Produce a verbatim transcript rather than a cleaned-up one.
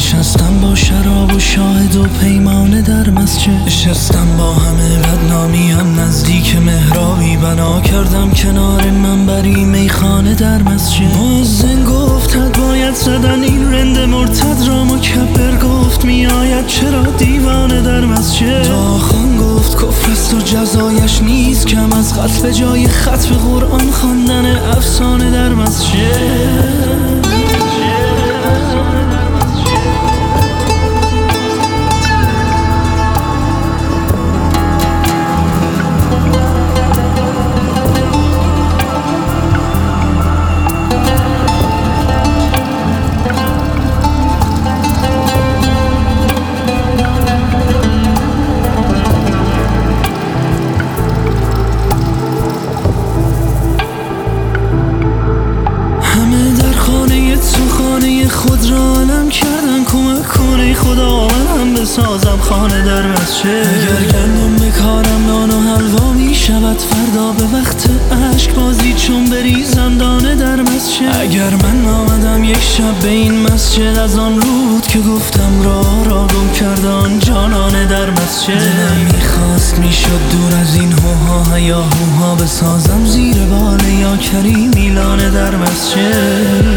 نشستم با شراب و شاهد و پیمانه در مسجد. نشستم با همه بدنامیم نزدیک محرابی بنا کردم کنار منبری میخانه در مسجد. مؤذن گفت حد باید زدن این رند مرتد را، مکبر گفت میآید چرا دیوانه در مسجد. داخان گفت کفر است و جزایش نیست کم از قتل، به جای ختم قرآن خواندن افسانه در مسجد. خود را علم کردن کمک کنه خدا منم بسازم خانه در مسجد. اگر گندم بکارم نان و حلوا می شود فردا به وقت عشق بازی چون بریزم دانه در مسجد. اگر من آمدم یک شب به این مسجد از آن رو بود که گفتم را را گم کردان جانانه در مسجد. دلم میخواست میشد دور از این هوها یا هوها بسازم زیر بال یا کریم میلانه در مسجد.